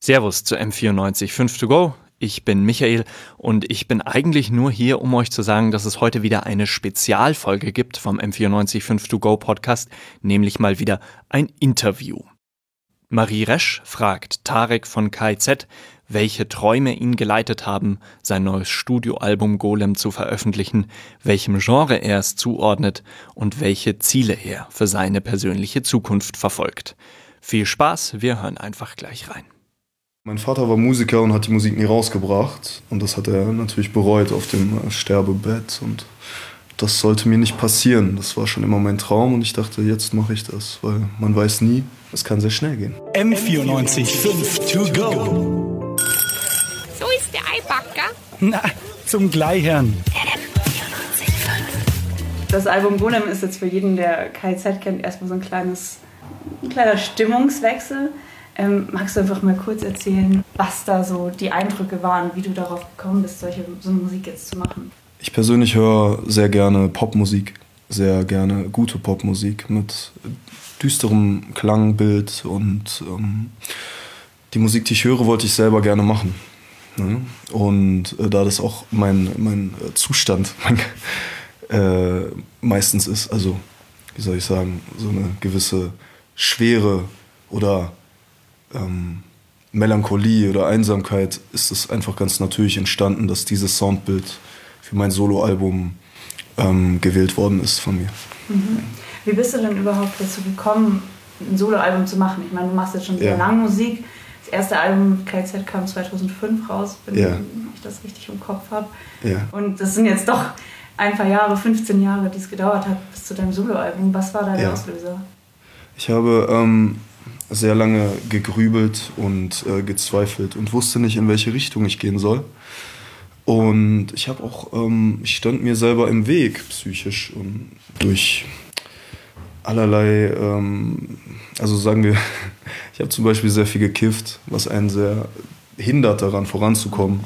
Servus zu M94.5 to go. Ich bin Michael und ich bin eigentlich nur hier, um euch zu sagen, dass es heute wieder eine Spezialfolge gibt vom M94.5 to go Podcast, nämlich mal wieder ein Interview. Marie Resch fragt Tarek von KIZ, welche Träume ihn geleitet haben, sein neues Studioalbum Golem zu veröffentlichen, welchem Genre er es zuordnet und welche Ziele er für seine persönliche Zukunft verfolgt. Viel Spaß, wir hören einfach gleich rein. Mein Vater war Musiker und hat die Musik nie rausgebracht. Und das hat er natürlich bereut auf dem Sterbebett. Und das sollte mir nicht passieren. Das war schon immer mein Traum und ich dachte, jetzt mache ich das. Weil man weiß nie, es kann sehr schnell gehen. M94.5 to go. So ist der Eibacker. Na, zum Gleichern. Das Album Golem ist jetzt für jeden, der KIZ kennt, erstmal so ein kleiner Stimmungswechsel. Magst du einfach mal kurz erzählen, was da so die Eindrücke waren, wie du darauf gekommen bist, so eine Musik jetzt zu machen? Ich persönlich höre sehr gerne Popmusik, sehr gerne gute Popmusik mit düsterem Klangbild und die Musik, die ich höre, wollte ich selber gerne machen. Ne? Und da das auch mein Zustand meistens ist, also wie soll ich sagen, so eine gewisse Schwere oder Melancholie oder Einsamkeit, ist es einfach ganz natürlich entstanden, dass dieses Soundbild für mein Soloalbum gewählt worden ist von mir. Mhm. Wie bist du denn überhaupt dazu gekommen, ein Soloalbum zu machen? Ich meine, du machst jetzt schon sehr lange Musik. Das erste Album mit KIZ kam 2005 raus, wenn ich das richtig im Kopf habe. Ja. Und das sind jetzt doch ein paar Jahre, 15 Jahre, die es gedauert hat bis zu deinem Soloalbum. Was war da der Auslöser? Ich habe sehr lange gegrübelt und gezweifelt und wusste nicht, in welche Richtung ich gehen soll. Und ich habe auch, ich stand mir selber im Weg, psychisch, und durch allerlei, also sagen wir, ich habe zum Beispiel sehr viel gekifft, was einen sehr hindert daran, voranzukommen.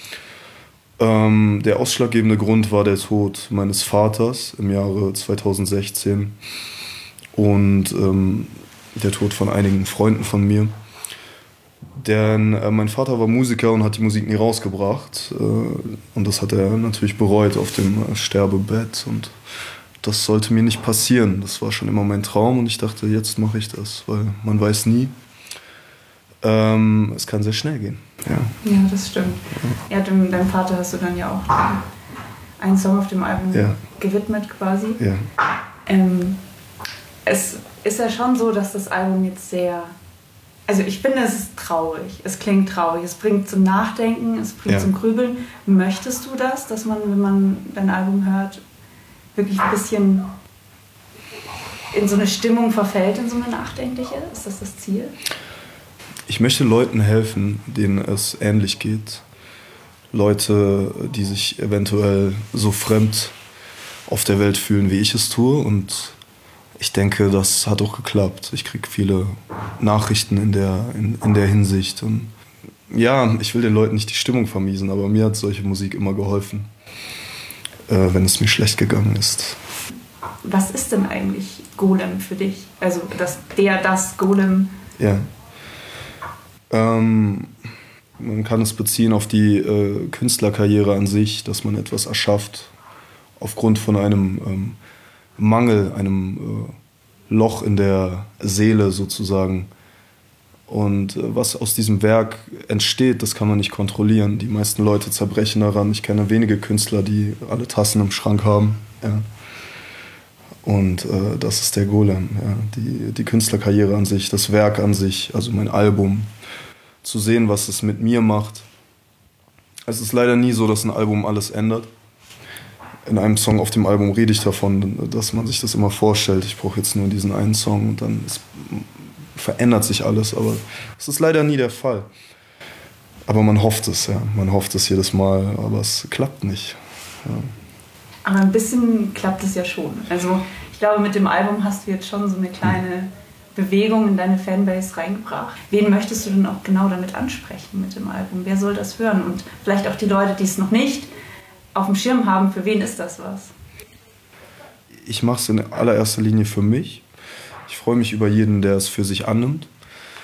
Ne? Der ausschlaggebende Grund war der Tod meines Vaters im Jahre 2016 und der Tod von einigen Freunden von mir. Denn mein Vater war Musiker und hat die Musik nie rausgebracht. Und das hat er natürlich bereut auf dem Sterbebett. Und das sollte mir nicht passieren. Das war schon immer mein Traum und ich dachte, jetzt mache ich das. Weil man weiß nie, es kann sehr schnell gehen. Ja, das stimmt. Ja, deinem Vater hast du dann ja auch einen Song auf dem Album gewidmet quasi. Ja. Es ist ja schon so, dass das Album jetzt sehr... Also ich finde, es ist traurig. Es klingt traurig. Es bringt zum Nachdenken, es bringt zum Grübeln. Möchtest du das, dass man, wenn man dein Album hört, wirklich ein bisschen in so eine Stimmung verfällt, in so eine nachdenkliche? Ist das das Ziel? Ich möchte Leuten helfen, denen es ähnlich geht. Leute, die sich eventuell so fremd auf der Welt fühlen, wie ich es tue. Und ich denke, das hat auch geklappt. Ich kriege viele Nachrichten in der Hinsicht. Und ja, ich will den Leuten nicht die Stimmung vermiesen, aber mir hat solche Musik immer geholfen, wenn es mir schlecht gegangen ist. Was ist denn eigentlich Golem für dich? Also das Golem? Ja. Man kann es beziehen auf die Künstlerkarriere an sich, dass man etwas erschafft aufgrund von einem Mangel, einem Loch in der Seele sozusagen. Und was aus diesem Werk entsteht, das kann man nicht kontrollieren. Die meisten Leute zerbrechen daran. Ich kenne wenige Künstler, die alle Tassen im Schrank haben. Ja. Und das ist der Golem. Ja. Die Künstlerkarriere an sich, das Werk an sich, also mein Album. Zu sehen, was es mit mir macht. Es ist leider nie so, dass ein Album alles ändert. In einem Song auf dem Album rede ich davon, dass man sich das immer vorstellt. Ich brauche jetzt nur diesen einen Song und dann verändert sich alles. Aber es ist leider nie der Fall. Aber man hofft es, ja. Man hofft es jedes Mal, aber es klappt nicht. Ja. Aber ein bisschen klappt es ja schon. Also ich glaube, mit dem Album hast du jetzt schon so eine kleine Bewegung in deine Fanbase reingebracht. Wen möchtest du denn auch genau damit ansprechen mit dem Album? Wer soll das hören? Und vielleicht auch die Leute, die es noch nicht auf dem Schirm haben, für wen ist das was? Ich mache es in allererster Linie für mich. Ich freue mich über jeden, der es für sich annimmt.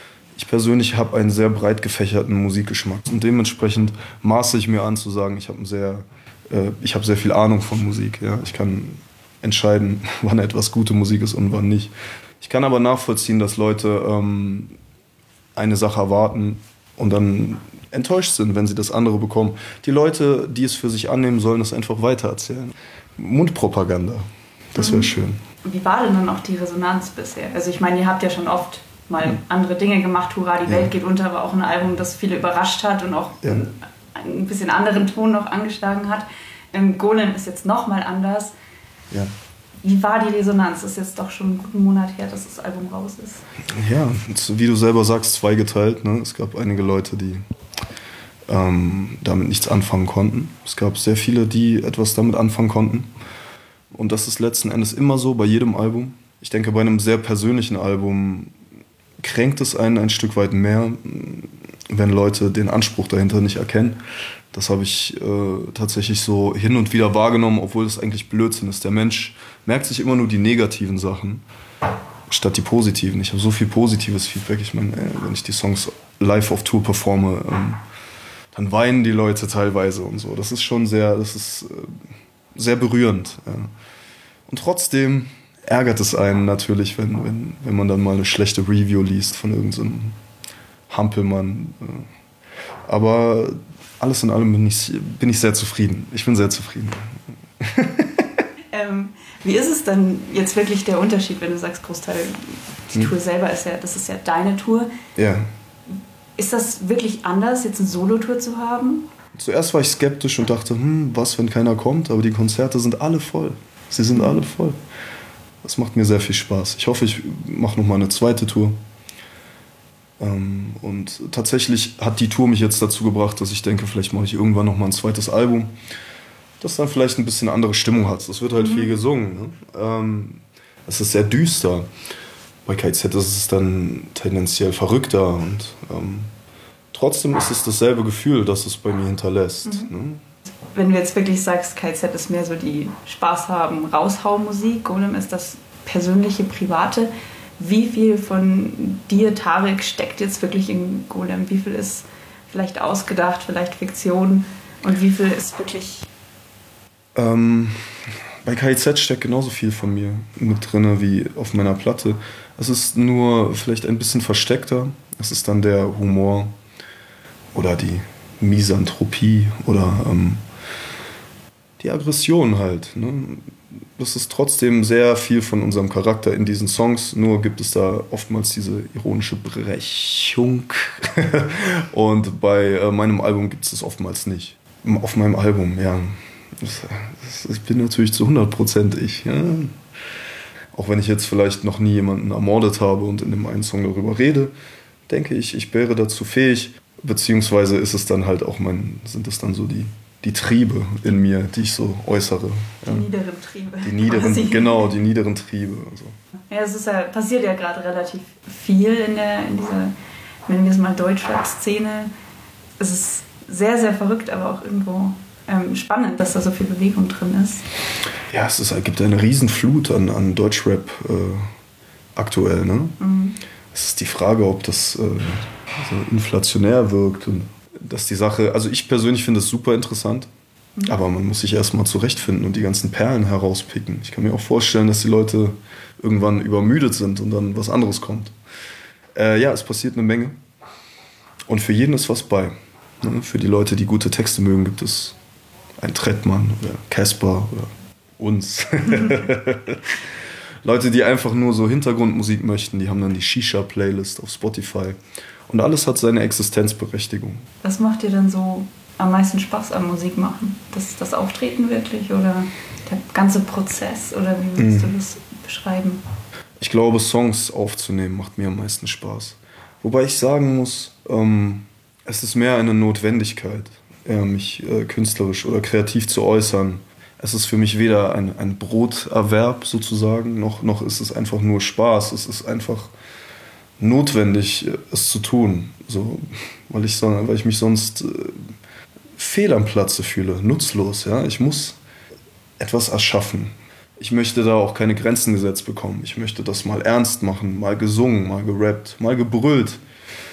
Ich persönlich habe einen sehr breit gefächerten Musikgeschmack und dementsprechend maße ich mir an zu sagen, ich habe sehr viel Ahnung von Musik. Ja? Ich kann entscheiden, wann etwas gute Musik ist und wann nicht. Ich kann aber nachvollziehen, dass Leute eine Sache erwarten und dann enttäuscht sind, wenn sie das andere bekommen. Die Leute, die es für sich annehmen, sollen es einfach weitererzählen. Mundpropaganda, das wäre schön. Wie war denn dann auch die Resonanz bisher? Also ich meine, ihr habt ja schon oft mal andere Dinge gemacht. Hurra, die Welt geht unter, war auch ein Album, das viele überrascht hat und auch ein bisschen anderen Ton noch angeschlagen hat. Golem ist jetzt noch mal anders. Ja. Wie war die Resonanz? Das ist jetzt doch schon einen guten Monat her, dass das Album raus ist. Ja, wie du selber sagst, zweigeteilt. Ne? Es gab einige Leute, die damit nichts anfangen konnten. Es gab sehr viele, die etwas damit anfangen konnten. Und das ist letzten Endes immer so bei jedem Album. Ich denke, bei einem sehr persönlichen Album kränkt es einen ein Stück weit mehr, wenn Leute den Anspruch dahinter nicht erkennen. Das habe ich tatsächlich so hin und wieder wahrgenommen, obwohl das eigentlich Blödsinn ist. Der Mensch merkt sich immer nur die negativen Sachen, statt die positiven. Ich habe so viel positives Feedback. Ich meine, wenn ich die Songs live auf Tour performe, dann weinen die Leute teilweise und so. Das ist schon sehr berührend. Ja. Und trotzdem ärgert es einen natürlich, wenn man dann mal eine schlechte Review liest von irgendeinem Hampelmann. Aber alles in allem bin ich sehr zufrieden. Ich bin sehr zufrieden. Wie ist es dann jetzt wirklich der Unterschied, wenn du sagst, Großteil, die Tour selber das ist ja deine Tour. Ja. Ist das wirklich anders, jetzt eine Solo-Tour zu haben? Zuerst war ich skeptisch und dachte, was, wenn keiner kommt? Aber die Konzerte sind alle voll. Sie sind alle voll. Das macht mir sehr viel Spaß. Ich hoffe, ich mache noch mal eine zweite Tour. Und tatsächlich hat die Tour mich jetzt dazu gebracht, dass ich denke, vielleicht mache ich irgendwann noch mal ein zweites Album, das dann vielleicht ein bisschen andere Stimmung hat. Es wird halt viel gesungen. Ne? Es ist sehr düster. Bei KIZ ist es dann tendenziell verrückter und trotzdem ist es dasselbe Gefühl, das es bei mir hinterlässt. Ne? Wenn du jetzt wirklich sagst, KIZ ist mehr so die Spaß haben, Raushau-Musik, Golem ist das persönliche, private. Wie viel von dir, Tarek, steckt jetzt wirklich in Golem? Wie viel ist vielleicht ausgedacht, vielleicht Fiktion und wie viel ist wirklich... Bei KIZ steckt genauso viel von mir mit drin wie auf meiner Platte. Es ist nur vielleicht ein bisschen versteckter. Es ist dann der Humor oder die Misanthropie oder die Aggression halt. Ne? Das ist trotzdem sehr viel von unserem Charakter in diesen Songs, nur gibt es da oftmals diese ironische Brechung. Und bei meinem Album gibt es das oftmals nicht. Auf meinem Album, ja. Ich bin natürlich zu 100% ich. Ja? Auch wenn ich jetzt vielleicht noch nie jemanden ermordet habe und in dem einen Song darüber rede, denke ich, ich wäre dazu fähig. Beziehungsweise ist es dann halt auch sind es dann so die Triebe in mir, die ich so äußere. Die niederen Triebe. Die niederen Triebe. Also. Ja, es ist passiert ja gerade relativ viel in dieser, nennen wir es mal, Deutschrap-Szene. Es ist sehr, sehr verrückt, aber auch irgendwo spannend, dass da so viel Bewegung drin ist. Ja, es gibt eine Riesenflut an Deutschrap aktuell. Ne? Es ist die Frage, ob das so inflationär wirkt und dass die Sache, also ich persönlich finde es super interessant, aber man muss sich erstmal zurechtfinden und die ganzen Perlen herauspicken. Ich kann mir auch vorstellen, dass die Leute irgendwann übermüdet sind und dann was anderes kommt. Ja, es passiert eine Menge und für jeden ist was bei. Ne? Für die Leute, die gute Texte mögen, gibt es einen Trettmann oder Casper oder uns. Leute, die einfach nur so Hintergrundmusik möchten, die haben dann die Shisha-Playlist auf Spotify. Und alles hat seine Existenzberechtigung. Was macht dir denn so am meisten Spaß am Musik machen? Das Auftreten wirklich oder der ganze Prozess? Oder wie würdest du das beschreiben? Ich glaube, Songs aufzunehmen macht mir am meisten Spaß. Wobei ich sagen muss, es ist mehr eine Notwendigkeit, mich künstlerisch oder kreativ zu äußern. Es ist für mich weder ein Broterwerb sozusagen, noch ist es einfach nur Spaß. Es ist einfach notwendig, es zu tun, so, weil ich mich sonst fehl am Platze fühle, nutzlos. Ja? Ich muss etwas erschaffen. Ich möchte da auch keine Grenzen gesetzt bekommen. Ich möchte das mal ernst machen, mal gesungen, mal gerappt, mal gebrüllt,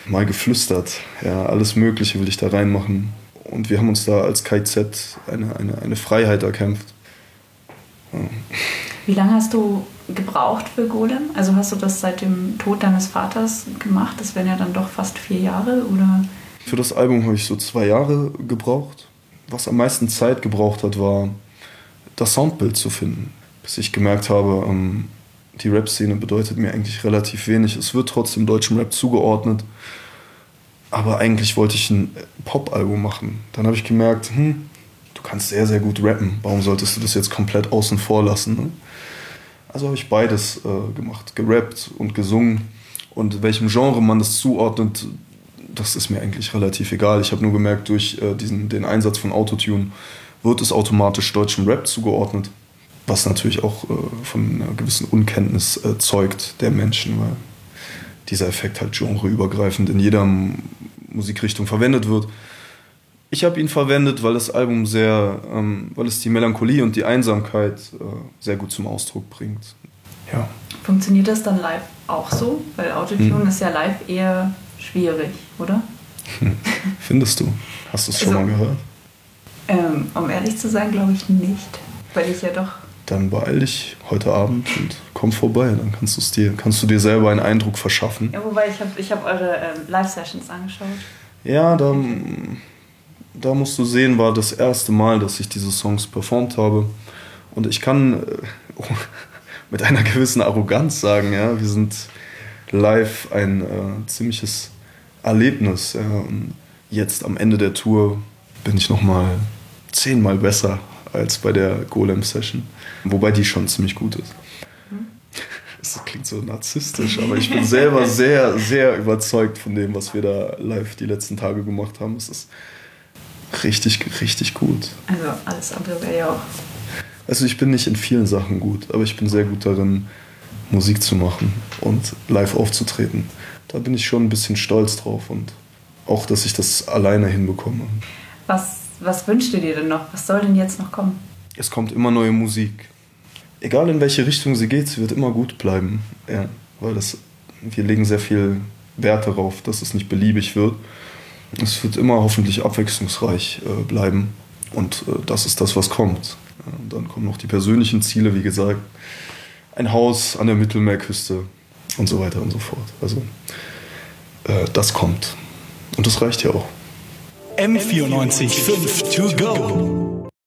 mal geflüstert. Ja, alles Mögliche will ich da reinmachen. Und wir haben uns da als KIZ eine Freiheit erkämpft. Ja. Wie lange hast du gebraucht für Golem? Also hast du das seit dem Tod deines Vaters gemacht? Das wären ja dann doch fast 4 Jahre, oder? Für das Album habe ich so 2 Jahre gebraucht. Was am meisten Zeit gebraucht hat, war das Soundbild zu finden. Bis ich gemerkt habe, die Rap-Szene bedeutet mir eigentlich relativ wenig. Es wird trotzdem deutschem Rap zugeordnet. Aber eigentlich wollte ich ein Pop-Album machen. Dann habe ich gemerkt, du kannst sehr, sehr gut rappen. Warum solltest du das jetzt komplett außen vor lassen? Ne? Also habe ich beides gemacht. Gerappt und gesungen. Und welchem Genre man das zuordnet, das ist mir eigentlich relativ egal. Ich habe nur gemerkt, durch den Einsatz von Autotune wird es automatisch deutschem Rap zugeordnet. Was natürlich auch von einer gewissen Unkenntnis zeugt der Menschen, weil dieser Effekt halt genreübergreifend in jeder Musikrichtung verwendet wird. Ich habe ihn verwendet, weil das Album weil es die Melancholie und die Einsamkeit sehr gut zum Ausdruck bringt. Ja. Funktioniert das dann live auch so? Weil Autotune ist ja live eher schwierig, oder? Findest du? Hast du es schon mal gehört? Um ehrlich zu sein, glaube ich nicht. Weil ich ja doch... Dann beeil dich heute Abend und komm vorbei. Dann kannst du dir selber einen Eindruck verschaffen. Ja, wobei ich hab eure Live-Sessions angeschaut. Ja, da musst du sehen, war das erste Mal, dass ich diese Songs performt habe. Und ich kann mit einer gewissen Arroganz sagen, ja, wir sind live ein ziemliches Erlebnis. Ja. Und jetzt am Ende der Tour bin ich nochmal 10-mal besser als bei der Golem-Session. Wobei die schon ziemlich gut ist. Das klingt so narzisstisch, aber ich bin selber sehr, sehr überzeugt von dem, was wir da live die letzten Tage gemacht haben. Es ist richtig, richtig gut. Also alles andere wäre ja auch... Also ich bin nicht in vielen Sachen gut, aber ich bin sehr gut darin, Musik zu machen und live aufzutreten. Da bin ich schon ein bisschen stolz drauf und auch, dass ich das alleine hinbekomme. Was wünschst du dir denn noch? Was soll denn jetzt noch kommen? Es kommt immer neue Musik. Egal in welche Richtung sie geht, sie wird immer gut bleiben. Ja, weil wir legen sehr viel Wert darauf, dass es nicht beliebig wird. Es wird immer hoffentlich abwechslungsreich bleiben. Und das ist das, was kommt. Ja, und dann kommen noch die persönlichen Ziele, wie gesagt. Ein Haus an der Mittelmeerküste und so weiter und so fort. Also das kommt. Und das reicht ja auch. M94 5 to go.